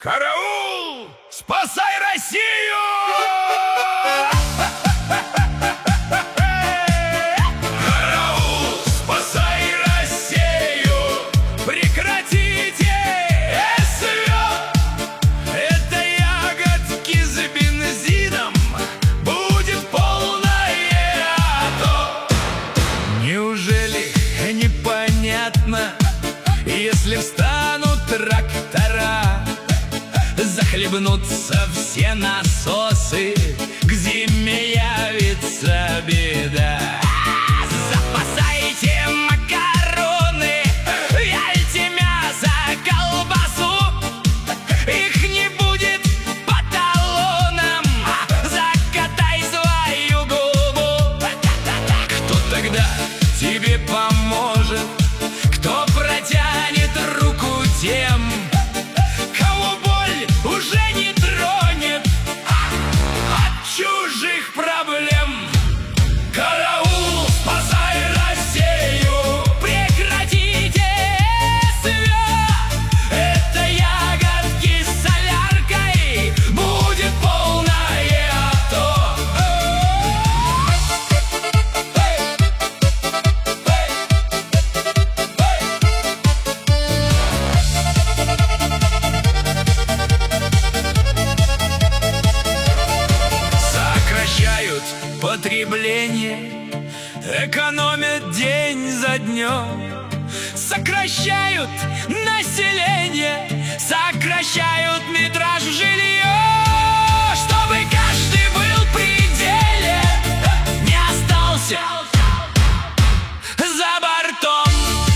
Караул! Спасай Россию! Караул! Спасай Россию! Прекратите СВО! Это ягодки с бензином, будет полное АТО. Неужели непонятно, если встанут трактора, захлебнутся все насосы, к зиме явится беда. Запасайте макароны, вяльте мясо, колбасу, их не будет по талонам, закатай свою губу. Кто тогда тебе поможет? Кто протянет руку тем, кого боль уже не тронет от чужих проблем? Караул! Спасай Россию! Прекратите СВО! Это ягодки с соляркой, будет полное АТО. Сокращают потребление, экономят день за днем. Сокращают население, сокращают метраж жилья, чтобы каждый был в пределе, не остался за бортом.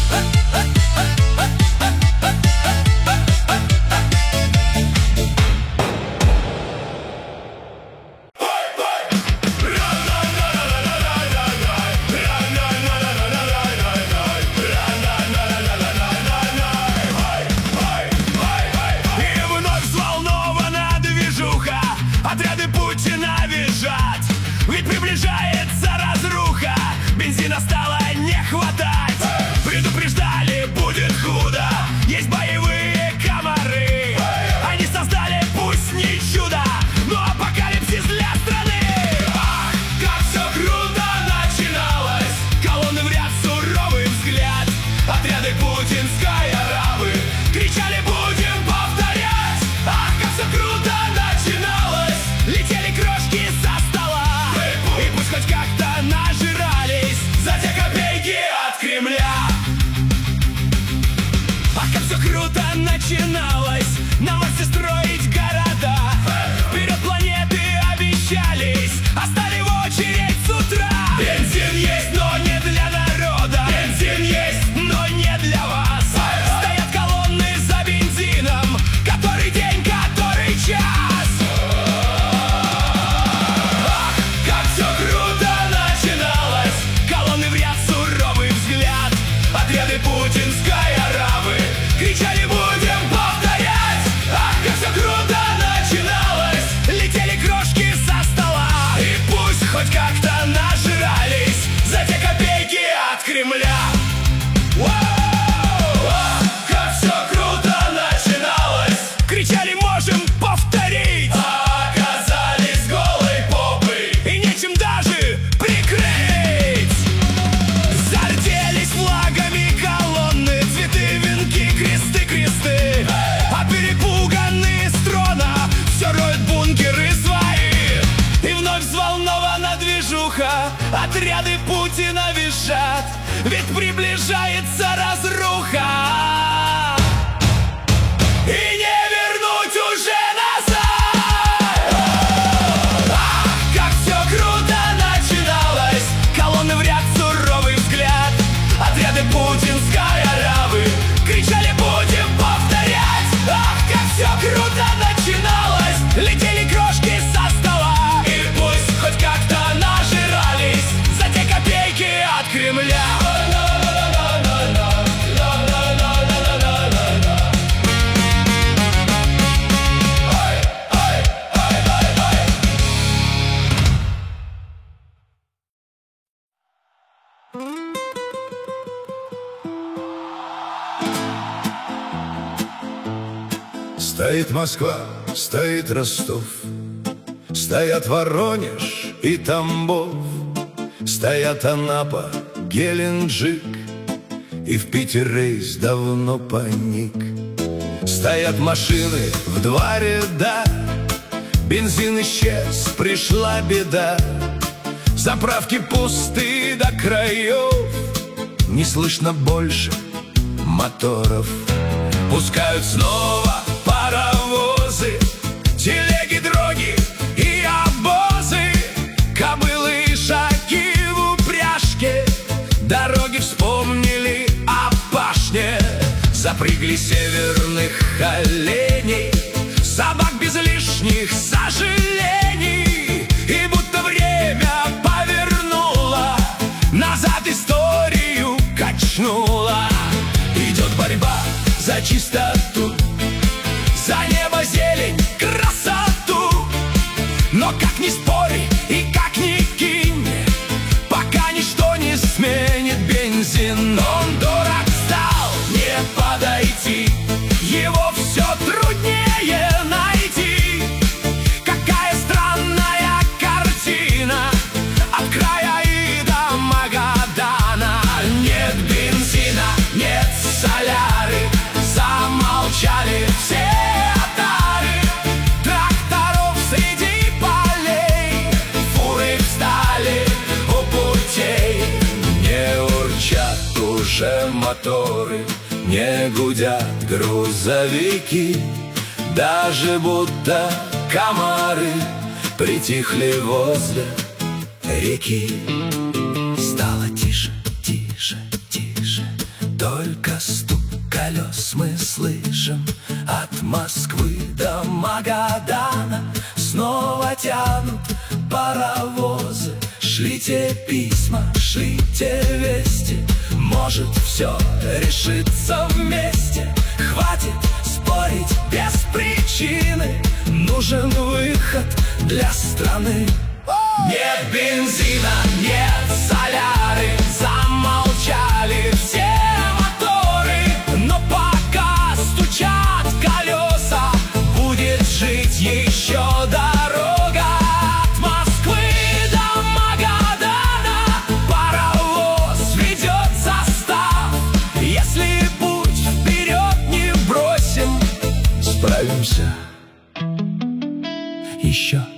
И вновь взволнована движуха, отряды Путина визжат, ведь приближается разруха, бензина стало не хватать. Предупреждали, будет худо, есть боевые комары. Они создали пусть не чудо, но апокалипсис для страны. Ах, как все круто начиналось, колонны в ряд, суровый взгляд, отряды путинской аравы кричали: будем повторять. Ах, как все круто начиналось, летели крошки со стола, и пусть хоть как-то нажирались за те копейки от Кремля. Ах, как все круто начиналось, на Марсе строить города, вперед планеты обещались, а стали в очередь с утра. Бензин есть, но не для народа, бензин есть, но не для вас. Стоят колонны за бензином, который день, который час. Ах, как все круто начиналось, колонны в ряд, суровый взгляд, отряды путинской аравы кричали: будем повторять. Ах, как все круто начиналось, летели крошки со стола, и пусть хоть как-то нажирались за те копейки от Кремля. Воу! Ах, как все круто начиналось, кричали: можем повторить. А оказались голой попой и нечем даже прикрыть. Зарделись флагами колонны, цветы, венки, кресты, кресты, а перепуганные с трона все роют бункеры свои. И вновь взволнована движуха, отряды Путина визжат, ведь приближается разруха, и не вернуть уже назад. Ах, как все круто начиналось, колонны в ряд, суровый взгляд, отряды путинской аравы кричали: будем повторять. Ах, как все круто начиналось, летели крошки со стола, и пусть хоть как-то нажирались за те копейки от Кремля. Стоит Москва, стоит Ростов, стоят Воронеж и Тамбов, стоят Анапа, Геленджик, и в Питер рейс давно паник. Стоят машины в два ряда, бензин исчез, пришла беда. Заправки пусты до краев, не слышно больше моторов. Пускают снова паровозы, телеги, дроги и обозы, кобылы и шаги в упряжке, дороги вспомнили о пашне. Запрягли северных оленей, собак без лишних сожалений, и будто время повернуло, назад историю качнуло. Идет борьба за чистоту, за небо, зелень, красоту. Но как ни спори и как ни кинь, пока ничто не сменит бензин. Он дорог стал, не подойти, его все труднее найти. Какая странная картина от края и до Магадана. Нет бензина, нет соляры, замолчали все отары. Тракторов среди полей, фуры встали у путей. Не урчат уже моторы, не гудят грузовики, даже будто комары притихли возле реки. Стало тише, тише, тише, только стук колес мы слышим. От Москвы до Магадана снова тянут паровозы. Шлите письма, шлите вести, может все решится вместе. Хватит спорить без причины, нужен выход для страны. Нет бензина, нет соляры, замолчали все моторы. Но пока стучат колеса, будет жить еще дорога. От Москвы до Магадана паровоз ведет состав. Если путь вперед не бросим, справимся еще.